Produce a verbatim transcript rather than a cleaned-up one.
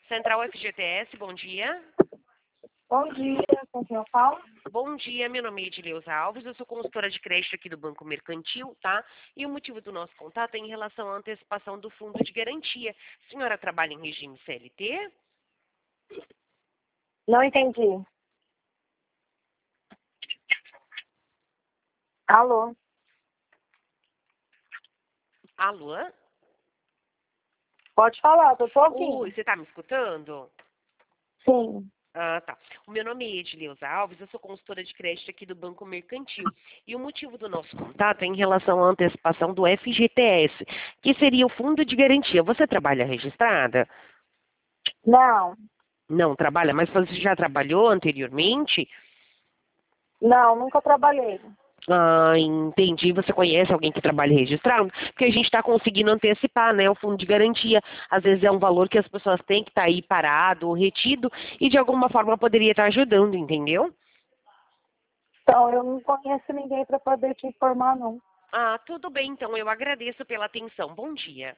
Central F G T S, bom dia. Bom dia, com quem eu falo? Bom dia, meu nome é Edileuza Alves, eu sou consultora de crédito aqui do Banco Mercantil, tá? E o motivo do nosso contato é em relação à antecipação do fundo de garantia. A senhora trabalha em regime C L T? Não entendi. Alô? Alô? Pode falar, eu tô ouvindo. Oi, você está me escutando? Sim. Ah, tá. O meu nome é Edileuza Alves, eu sou consultora de crédito aqui do Banco Mercantil. E o motivo do nosso contato é em relação à antecipação do F G T S, que seria o fundo de garantia. Você trabalha registrada? Não, Não trabalha, mas você já trabalhou anteriormente? não, nunca trabalhei. Ah, entendi. Você conhece alguém que trabalha registrado? Porque a gente está conseguindo antecipar, né, o fundo de garantia. Às vezes é um valor que as pessoas têm que estar aí parado ou retido e de alguma forma poderia estar ajudando, entendeu? Então, eu não conheço ninguém para poder te informar, não. Ah, tudo bem, então eu agradeço pela atenção. Bom dia.